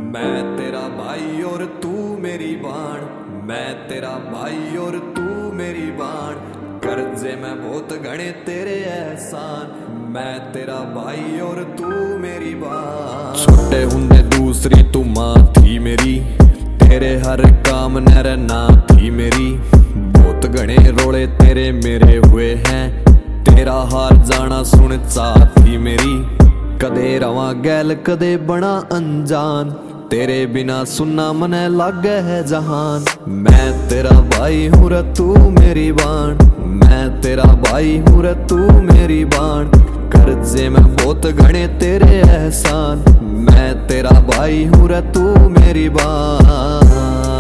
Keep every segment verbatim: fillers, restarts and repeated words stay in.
मैं तेरा भाई और तू मेरी बाण, मैं तेरा भाई और तू मेरी बाण। कर्जे में बहुत गणे तेरे एहसान, मैं तेरा भाई और तू मेरी बाण। छोटे हुंदे दूसरी तू माँ थी मेरी, तेरे हर काम नर ना थी मेरी। बहुत गणे रोले तेरे मेरे हुए हैं, तेरा हार जाना सुन चा थी मेरी। कदे रवा गैल कदे बना अनजान, तेरे बिना सुनना मने लागे है जहान। मैं तेरा भाई हूँ रे तू मेरी बाण, मैं तेरा भाई हूँ रे तू मेरी बाण। कर्जे में बहुत गणे तेरे एहसान, मैं तेरा भाई हूँ रे तू मेरी बाण।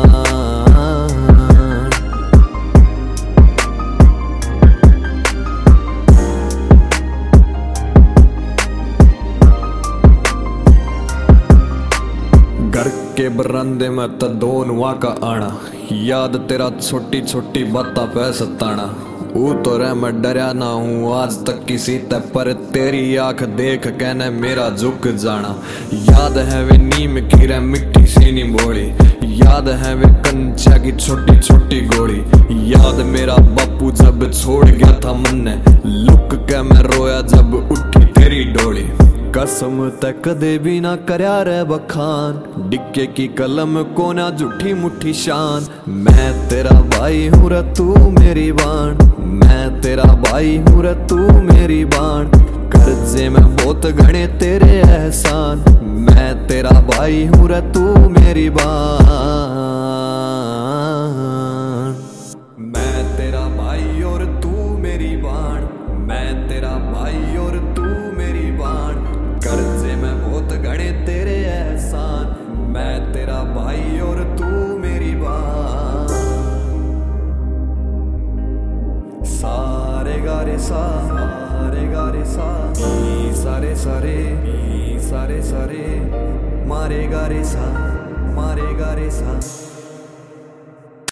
घर के बरामदे में तो दोनों का आना, याद तेरा छोटी छोटी बाता पे सताना। ऊ तो रह मैं डरया ना हूँ आज तक किसी ते, पर तेरी आंख देख कहने मेरा झुक जाना। याद है वे नीम की रे मिट्टी सी नी बोली, याद है वे कंचा की छोटी छोटी गोली। याद मेरा बापू जब छोड़ गया था मन ने, लुक के मैं रोया जब उठी तेरी डोली। कसम ते कदे भी ना करया रे बखान, डिक्के की कलम को ना झूठी मुट्ठी शान। मैं तेरा भाई हूँ रे तू मेरी बाण, मैं तेरा भाई हूँ रे तू मेरी बाण। कर्जे में बहुत गणे तेरे एहसान, मैं तेरा भाई हूँ रे तू मेरी बाण। मैं तेरा भाई और तू मेरी बाण, मैं तेरा भाई और तू मेरी बाण। कर्जे में बहुत गणे तेरे एहसान, मैं तेरा भाई और तू मेरी बाण। सारे गारे सा, सारे गारे सा, ई सारे सारे, ई सारे सारे। मारे गारे सा, मारे गारे सा।